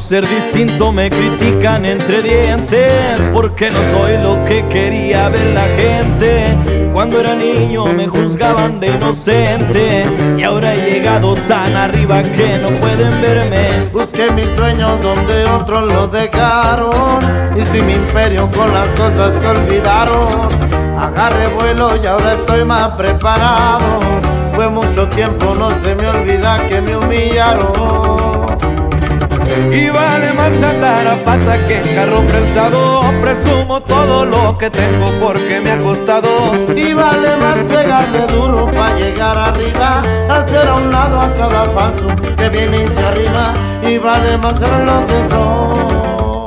ser distinto me critican entre dientes, porque no soy lo que quería ver la gente. Cuando era niño me juzgaban de inocente, y ahora he llegado tan arriba que no pueden verme. Busqué mis sueños donde otros los dejaron, hice mi imperio con las cosas que olvidaron. Agarré vuelo y ahora estoy más preparado. Fue mucho tiempo, no se me olvida que me humillaron. Y vale más andar a pata que en carro prestado. Presumo todo lo que tengo porque me ha costado. Y vale más pegarle duro pa' llegar arriba, hacer a un lado a cada falso que viene y se arrima. Y vale más ser lo que soy.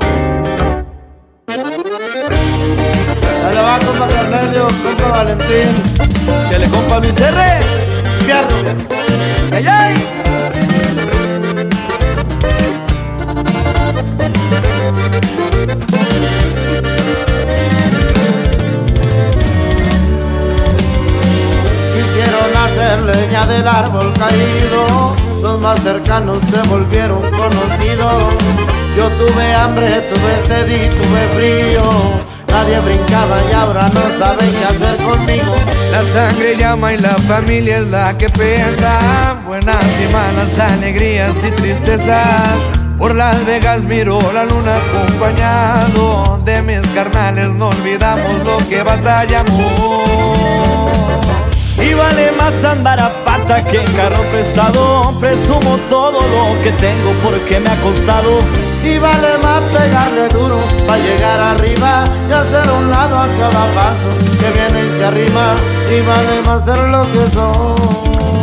Ahí le va compa Cornelio, compa Valentín. Chele compa Luis R. Fierro. ¡Ay, ay! Quisieron hacer leña del árbol caído, los más cercanos se volvieron conocidos. Yo tuve hambre, tuve sed y tuve frío, nadie brincaba y ahora no saben qué hacer conmigo. La sangre llama y la familia es la que pesa. Buenas y malas, alegrías y tristezas. Por Las Vegas miro la luna acompañado de mis carnales. No olvidamos lo que batallamos. Y vale más andar a pata que en carro prestado. Presumo todo lo que tengo porque me ha costado. Y vale más pegarle duro pa' llegar arriba y hacer a un lado a cada paso que viene y se arrima. Y vale más ser lo que soy.